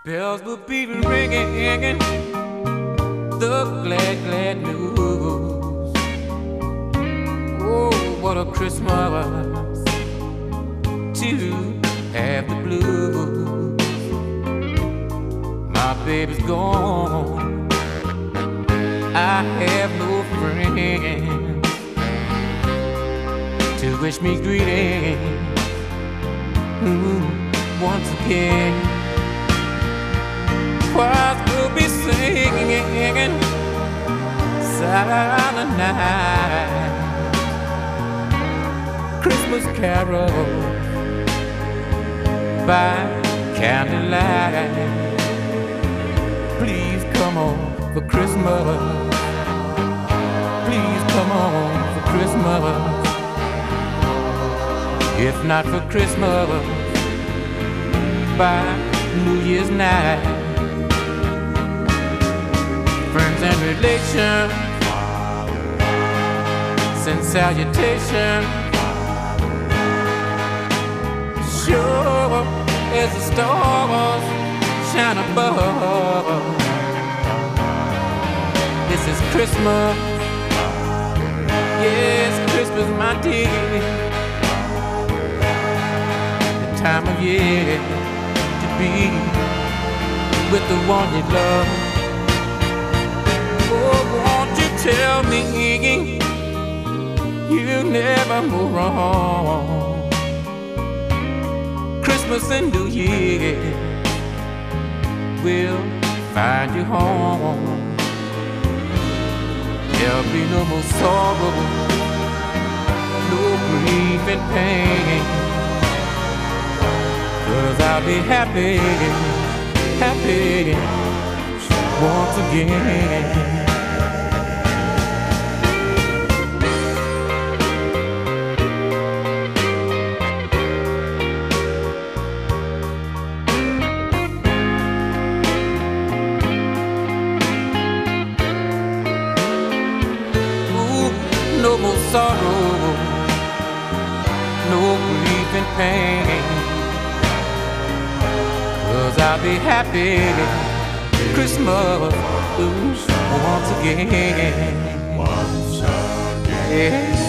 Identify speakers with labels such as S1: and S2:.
S1: Bells will be ringing, the glad, glad news. Oh, what a Christmas to have the blues. My baby's gone, I have no friends to wish me greetings once again. Choirs will be singing silent night, Christmas carols by candlelight. Please come on for Christmas. Please come on for Christmas. If not for Christmas, by New Year's night. Friends and relations send salutations. Sure as the stars shine above. This is Christmas. Yes, Christmas, my dear. The time of year to be with the one you love. Oh, won't you tell me you never move wrong? Christmas and New Year will find you home. There'll be no more sorrow, no grief and pain, 'cause I'll be happy, happy once again. No more sorrow, no grief and pain, 'cause I'll be happy Christmas once again.
S2: Once again.
S1: Yeah.